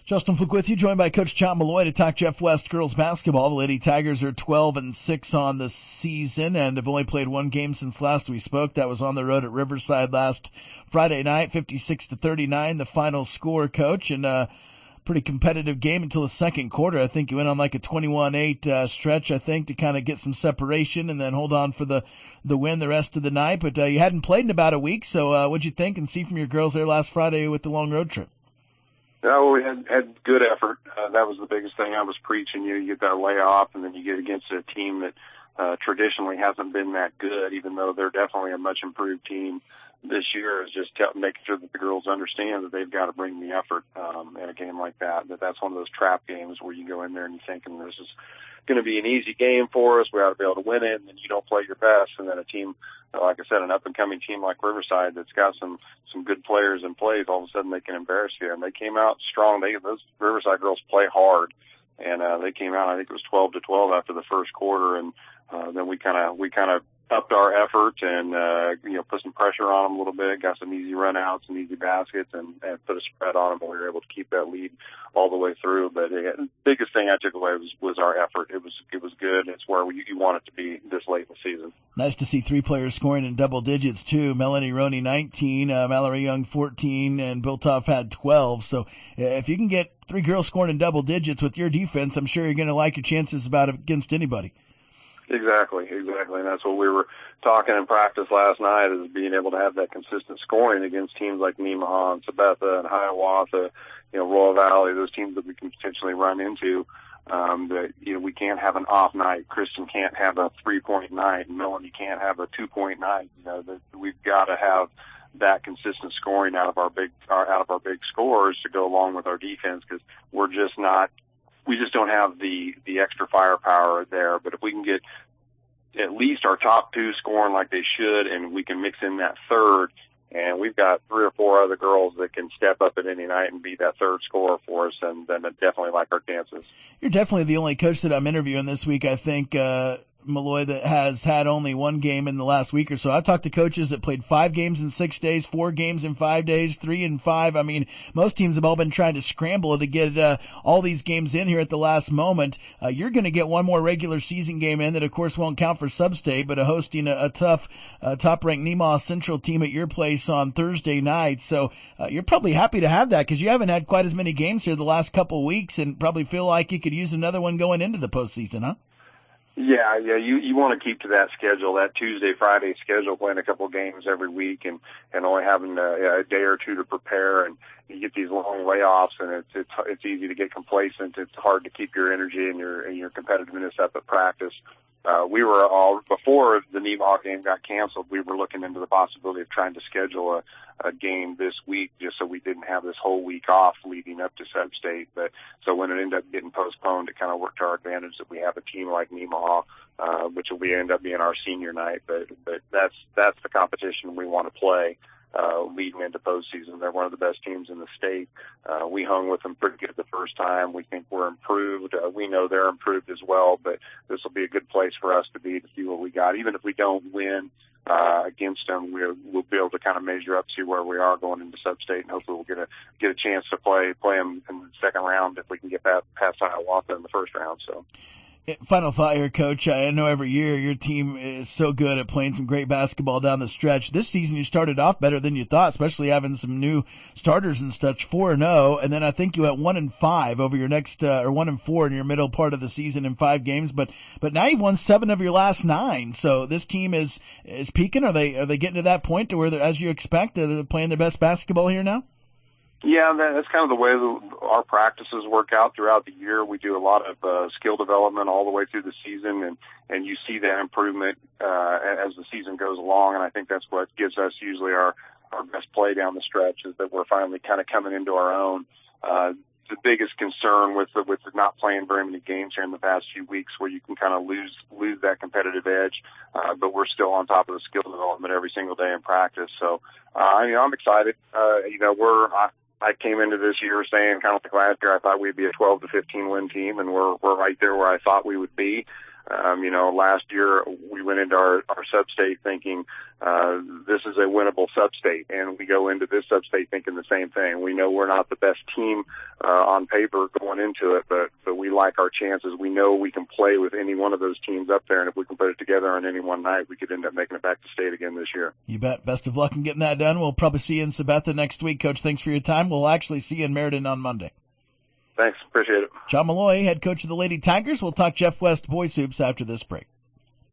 Justin Fluke with you, joined by Coach John Malloy to talk Jeff West girls basketball. The Lady Tigers are 12-6 on the season and have only played one game since last we spoke. That was on the road at Riverside last Friday night, 56-39, the final score, Coach, and pretty competitive game until the second quarter. I think you went on like a 21-8 stretch, I think, to kind of get some separation and then hold on for the win the rest of the night. But you hadn't played in about a week, so what'd you think and see from your girls there last Friday with the long road trip? No, we had good effort. That was the biggest thing I was preaching. You get that layoff, and then you get against a team that traditionally hasn't been that good, even though they're definitely a much improved team this year. Is just making sure that the girls understand that they've got to bring the effort in a game like that. That's one of those trap games where you go in there and you're thinking this is going to be an easy game for us. We ought to be able to win it, and then you don't play your best, and then a team, like I said, an up-and-coming team like Riverside that's got some good players in place, all of a sudden they can embarrass you. And they came out strong. Those Riverside girls play hard, and they came out, I think it was 12-12 after the first quarter, and then we kind of upped our effort and put some pressure on them a little bit, got some easy run-outs and easy baskets, and put a spread on them, and we were able to keep that lead all the way through. But the biggest thing I took away was our effort. It was good. It's where you want it to be this late in the season. Nice to see three players scoring in double digits, too. Melanie Roney, 19, Mallory Young, 14, and Biltoff had 12. So if you can get three girls scoring in double digits with your defense, I'm sure you're going to like your chances against anybody. Exactly. And that's what we were talking in practice last night, is being able to have that consistent scoring against teams like Nemaha and Sabetha and Hiawatha, Royal Valley, those teams that we can potentially run into. That we can't have an off night. Kristen can't have a 3-point night. Melanie can't have a 2-point night. That we've got to have that consistent scoring out of our big scores to go along with our defense, because we just don't have the extra firepower there. But if we can get at least our top two scoring like they should, and we can mix in that third, and we've got three or four other girls that can step up at any night and be that third scorer for us, and then I definitely like our chances. You're definitely the only coach that I'm interviewing this week, I think, Malloy, that has had only one game in the last week or so. I've talked to coaches that played 5 games in 6 days, 4 games in 5 days, 3 in 5. I mean, most teams have all been trying to scramble to get all these games in here at the last moment. You're going to get one more regular season game in that, of course, won't count for Sub-State, but hosting a tough top-ranked Nemaha Central team at your place on Thursday night. So you're probably happy to have that, because you haven't had quite as many games here the last couple of weeks, and probably feel like you could use another one going into the postseason, huh? Yeah. You want to keep to that schedule, that Tuesday, Friday schedule, playing a couple of games every week, and only having a day or two to prepare. And you get these long layoffs, and it's easy to get complacent. It's hard to keep your energy and your competitiveness up at practice. We were all, before the Nemaha game got canceled, we were looking into the possibility of trying to schedule a game this week, just so we didn't have this whole week off leading up to Sub-State. But so when it ended up getting postponed, it kind of worked to our advantage that we have a team like Nemaha, which will end up being our senior night. But that's the competition we want to play leading into postseason. They're one of the best teams in the state. We hung with them pretty good the first time. We think we're improved. We know they're improved as well, but this will be a good place for us to see what we got. Even if we don't win against them, we'll be able to kind of measure up, see where we are going into Sub-State, and hopefully we'll get a chance to play them in the second round if we can get past Hiawatha in the first round. So. Final thought here, Coach. I know every year your team is so good at playing some great basketball down the stretch. This season you started off better than you thought, especially having some new starters and such. 4-0, and then I think you went 1-5 over your next, or 1-4 in your middle part of the season in 5 games. But now you've won 7 of your last 9. So this team is peaking. Are they getting to that point to where, as you expect, they're playing their best basketball here now? Yeah, that's kind of the way our practices work out throughout the year. We do a lot of skill development all the way through the season, and you see that improvement as the season goes along, and I think that's what gives us usually our best play down the stretch, is that we're finally kind of coming into our own. The biggest concern with not playing very many games here in the past few weeks, where you can kind of lose that competitive edge, but we're still on top of the skill development every single day in practice. So, I'm excited. I came into this year saying, kind of like last year, I thought we'd be a 12 to 15 win team, and we're right there where I thought we would be. Last year we went into our sub-state thinking this is a winnable sub-state, and we go into this sub-state thinking the same thing. We know we're not the best team on paper going into it, but we like our chances. We know we can play with any one of those teams up there, and if we can put it together on any one night, we could end up making it back to state again this year. You bet. Best of luck in getting that done. We'll probably see you in Sabetha next week, Coach. Thanks for your time. We'll actually see you in Meriden on Monday. Thanks. Appreciate it. John Malloy, head coach of the Lady Tigers. We'll talk Jeff West boys hoops after this break.